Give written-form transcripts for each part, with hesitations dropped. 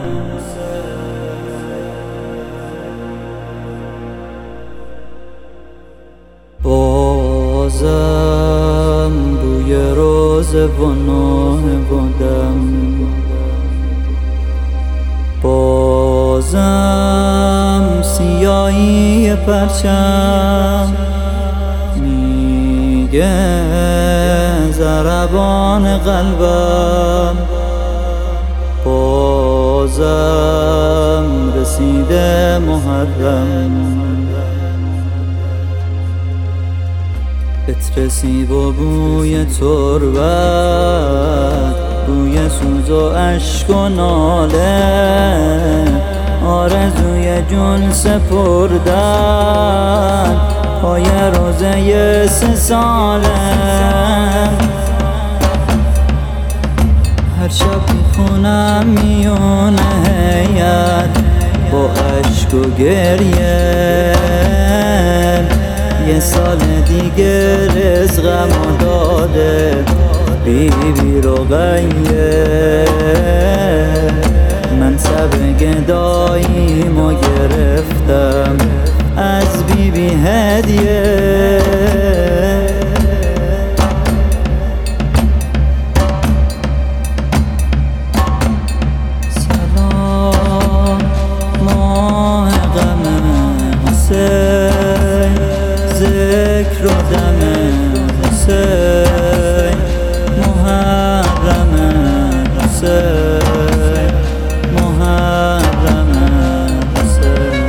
بازم بوی روز بناه بودم، بازم سیاهی پرچم میگه ضربان قلبم، بازم رسیده محرم. عطر سیب و بوی تربت، بوی سوز و اشک و ناله، آرزوی جون سپردن پای روزه 3 ساله. هر شب میخونم میونه هیئت با اشک و گریه، یه سال دیگه رزقمو داده بیبی رقیه. منصب گداییمو گرفتم از بیبی هدیه. سلام ماه غم حسین، ذکر و دم حسین، محرم حسین، محرم حسین.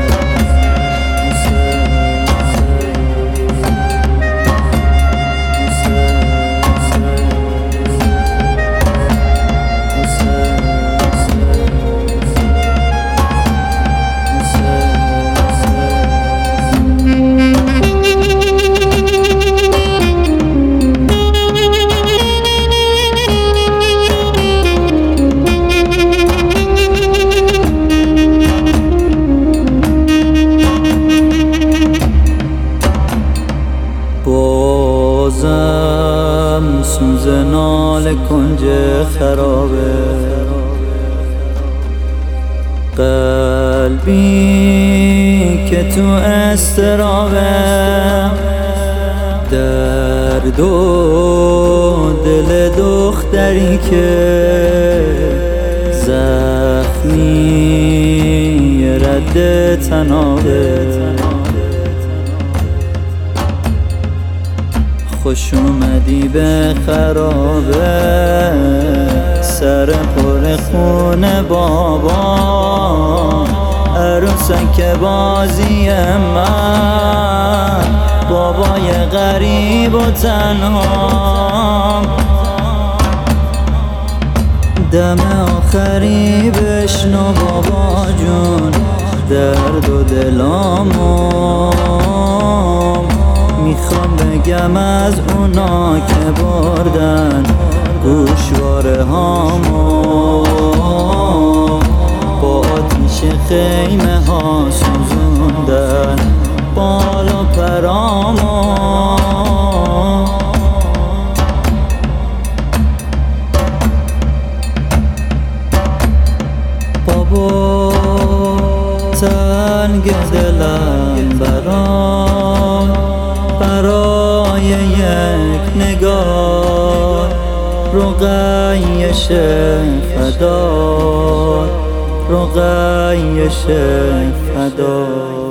بازم سوز ناله کنج خرابه، قلبی که تو استرابه، درد و دل دختری که زخمی رد تنابه. خوش اومدی به خرابه، سر پر خون بابا، عروسک بازی من، بابای غریب و تنها. دم آخری بشنو بابا جون درد و دلامو، میخوام بگم از اونا که بردن گوشواره هامو، با آتیش خیمه ها سوزوندن بال و پرامو. بابا تنگ دلم برای یک نگاه، رقیش فدا، رقیش فدا.